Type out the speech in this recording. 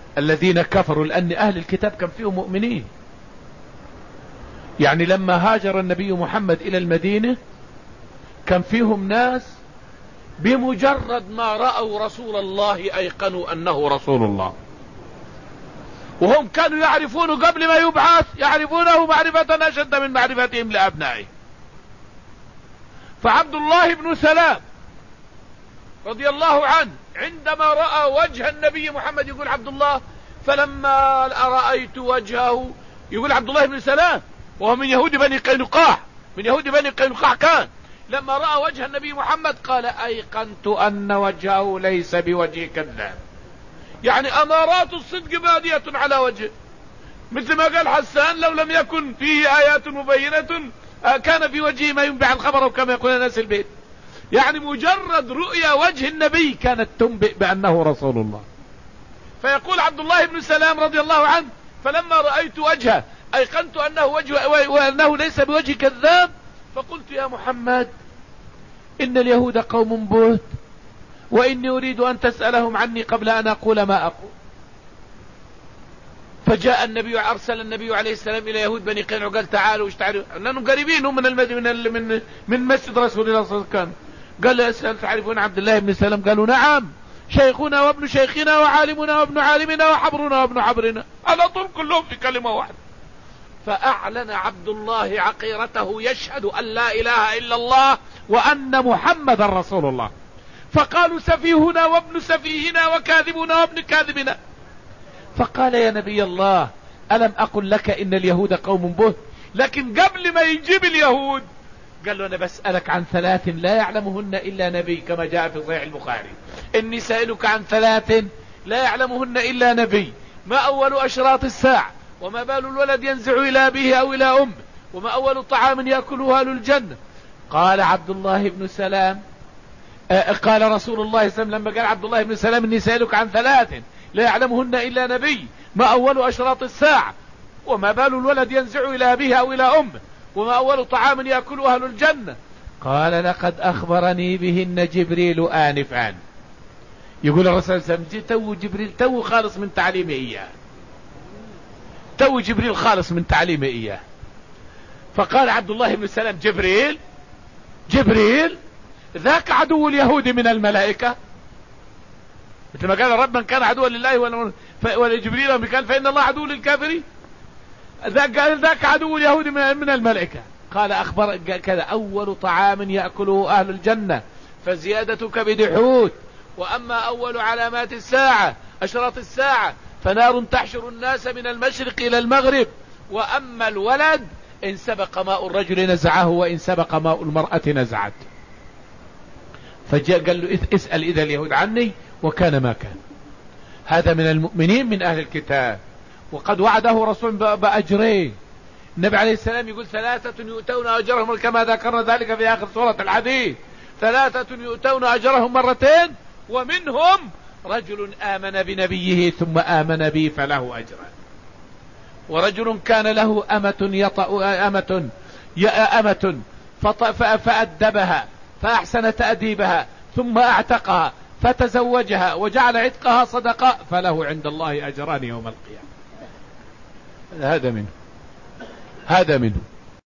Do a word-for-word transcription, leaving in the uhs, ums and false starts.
الذين كفروا، لأن أهل الكتاب كان فيهم مؤمنين. يعني لما هاجر النبي محمد إلى المدينة كان فيهم ناس بمجرد ما رأوا رسول الله أيقنوا أنه رسول الله، وهم كانوا يعرفونه قبل ما يبعث، يعرفونه معرفة أشد من معرفتهم لأبنائه. فعبد الله بن سلام رضي الله عنه عندما رأى وجه النبي محمد، يقول عبد الله فلما رأيت وجهه، يقول عبد الله بن سلام وهو من يهود بني قينقاع، من يهود بني قينقاع كان، لما رأى وجه النبي محمد قال أيقنت أن وجهه ليس بوجه كذاب. يعني أمارات الصدق بادية على وجهه، مثل ما قال حسان لو لم يكن فيه آيات مبينة كان في وجهه ما ينبع الخبر، وكما يقول ناس البيت. يعني مجرد رؤيا وجه النبي كانت تنبئ بأنه رسول الله. فيقول عبد الله بن سلام رضي الله عنه فلما رأيت وجهه أيقنت أنه, وجه وأنه ليس بوجه كذاب، فقلت يا محمد إن اليهود قوم بهت، وإني أريد أن تسألهم عني قبل أن أقول ما أقول. فجاء النبي، أرسل النبي عليه السلام إلى يهود بني قينقاع وقال تعالوا اشتعلوا، أنهم قريبين هم من المدينة من, من, من مسجد رسول الله صلى الله عليه وسلم. قال اسأل تعرفون عبد الله بن سلام؟ قالوا نعم، شيخنا وابن شيخنا وعالمنا وابن عالمنا وحبرنا وابن حبرنا، على طول كلهم في كلمة واحدة. فأعلن عبد الله عقيرته يشهد أن لا إله إلا الله وأن محمد رسول الله. فقالوا سفيهنا وابن سفيهنا وكاذبنا وابن كاذبنا. فقال يا نبي الله ألم أقل لك إن اليهود قوم بهت؟ لكن قبل ما يجيب اليهود قال له أنا بسألك عن ثلاث لا يعلمهن إلا نبي، كما جاء في صحيح البخاري إني سألك عن ثلاث لا يعلمهن إلا نبي، ما أول أشراط الساعة، وما بال الولد ينزع إلى أبيه أو إلى أمه، وما أول طعام يأكله أهل الجنة. قال عبد الله بن سلام آه قال رسول الله صلى الله عليه وسلم لما قال عبد الله بن سلام إني سألك عن ثلاث لا يعلمهن إلا نبي، ما أول أشراط الساعة، وما بال الولد ينزع إلى أبيه أو إلى أمه، وما أول طعام يأكله أهل الجنة. قال لقد أخبرني بهن جبريل آنفا. يقول الرسول صلى الله عليه وسلم تو جبريل تو خالص من تعليمه إياه، تو جبريل خالص من تعليمه إياه. فقال عبد الله بن سلام جبريل جبريل ذاك عدو اليهود من الملائكة، مثل ما قال رب من كان عدوا لله ولجبريل وميكال فإن الله عدو للكافرين. ذاك قال ذاك عدو اليهود من الملائكة. قال أخبر كذا أول طعام يأكله أهل الجنة فزيادة كبد حوت، وأما أول علامات الساعة أشراط الساعة فنار تحشر الناس من المشرق إلى المغرب، وأما الولد إن سبق ماء الرجل نزعه وإن سبق ماء المرأة نزعت. فجاء قال له اسأل إذا اليهود عني، وكان ما كان. هذا من المؤمنين من أهل الكتاب، وقد وعده رسول بأجرين. النبي عليه السلام يقول ثلاثة يؤتون أجرهم كما ذكرنا ذلك في آخر سورة الحديث، ثلاثة يؤتون أجرهم مرتين ومنهم رجل آمن بنبيه ثم آمن بي فله أجران، ورجل كان له أمة يطأ أمة أمة فأدبها فأحسن تأديبها ثم أعتقها فتزوجها وجعل عتقها صدقة فله عند الله أجران يوم القيامة. هذا منه هذا منه